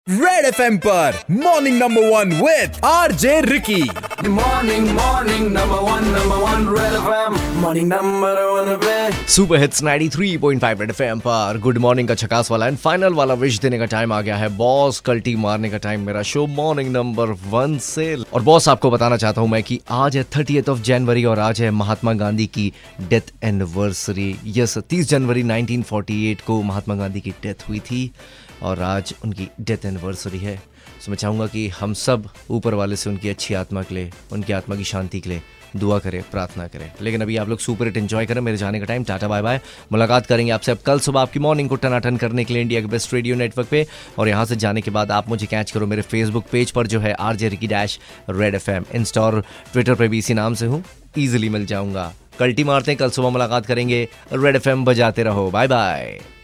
Red FM पर morning number 1 with RJ Ricky. Morning, number one, Red FM. Morning number one पे super hits 93.5 Red FM पर good morning का छकास वाला and final वाला wish देने का टाइम आ गया है। बॉस कल्टी मारने का टाइम मेरा शो मॉर्निंग नंबर 1 से। और बॉस आपको बताना चाहता हूं मैं कि आज है 30th ऑफ जनवरी और आज है महात्मा गांधी की डेथ एनिवर्सरी। यस, 30 जनवरी 1948 को महात्मा गांधी की डेथ हुई थी और आज उनकी डेथ एनिवर्सरी है। तो मैं चाहूँगा कि हम सब ऊपर वाले से उनकी अच्छी आत्मा के लिए, उनकी आत्मा की शांति के लिए दुआ करें, प्रार्थना करें। लेकिन अभी आप लोग सुपर हिट एंजॉय करें। मेरे जाने का टाइम, टाटा बाय बाय। मुलाकात करेंगे आपसे अब कल सुबह आपकी मॉर्निंग को टनाटन करने के लिए इंडिया के बेस्ट रेडियो नेटवर्क पे। और यहाँ से जाने के बाद आप मुझे कैच करो मेरे फेसबुक पेज पर जो है RJ Ricky dash Red FM. Insta और ट्विटर पर भी इसी नाम से हूँ, ईजिली मिल जाऊँगा। कल्टी मारते हैं, कल सुबह मुलाकात करेंगे। रेड एफएम बजाते रहो। Bye bye.